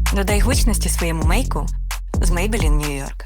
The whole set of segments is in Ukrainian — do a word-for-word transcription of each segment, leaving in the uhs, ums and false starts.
Додай гучності своєму мейку з Maybelline New York.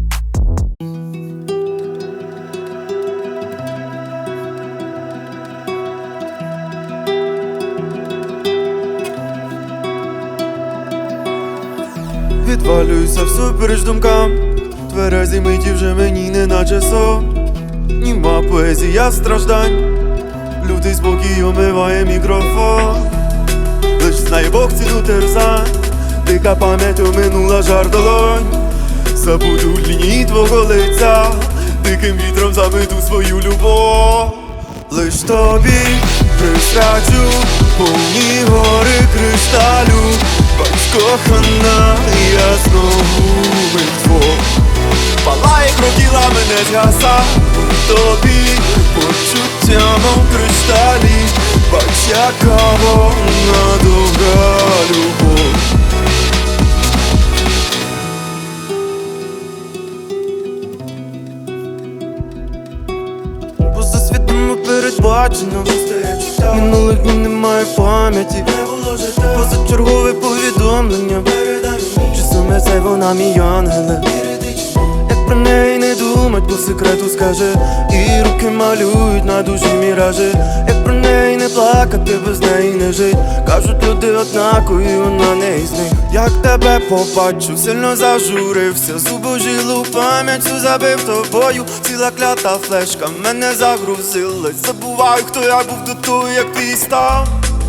Відвалююся всупереч думкам, тверезі миті вже мені не наче сон. Німа поезія страждань, лютий спокій омиває мікрофон. Лиш знає Бог ціну терзань, дика пам'ять оминула жар долонь. Забуду лінії твого лиця, диким вітром замету свою любов. Лиш тобі присвячу повні гори кришталю. Бач, кохана, я знову мертво. Палає кров тіла, мене згаса тобі, почуття, мов кришталі. Бач, яка вона довга любов. Поза світом передбачено, минулих днів немає пам'яті. Позачергове повідомлення, чи саме це вона мій ангеле. Як про неї не думать, по секрету скаже, і руки малюють на душі міражі. Як про неї не плакати, без неї не жить. Кажуть, люди однакові, вона не із них. Як тебе побачив, сильно зажурився, зубожілу пам'ять всю забив тобою. Ціла клята флешка мене загрузилась. Забуваю, хто я був до того, як ти став.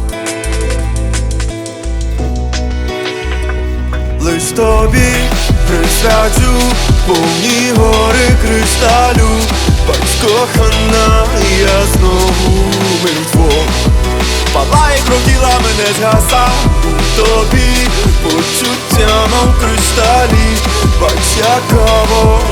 Лиш тобі присвячу повні гори кришталю. Бач, кохана, я знову мертво. Палає кров тіла, мене згаса тобі, почуття, мов кришталі. Бач, яка вона